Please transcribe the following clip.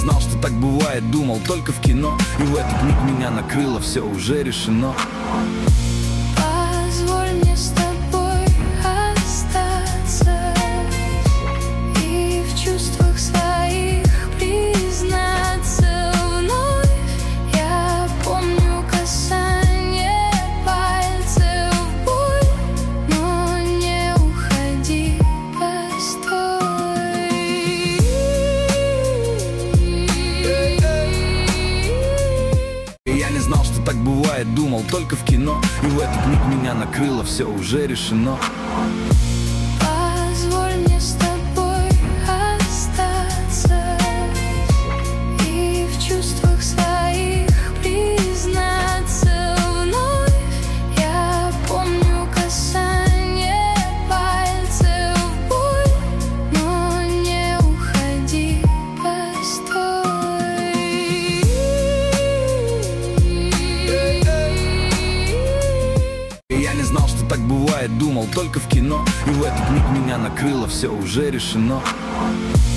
знал, что так бывает, думал только в кино. И в этот миг меня накрыло, все уже решено. Позволь мне с тобой остаться и в чувствах своих признаться вновь. Я помню касание пальцев, боль, но не уходи, постой. Я не знал, что так бывает, думал только в кино. И в этот миг меня накрыло, все уже решено. Позволь мне с тобой остаться и в чувствах своих признаться вновь. Я помню касание пальцев, боль, но не уходи, постой. Я не знал, что так бывает, думал только в кино. И в этот миг меня накрыло, все уже решено.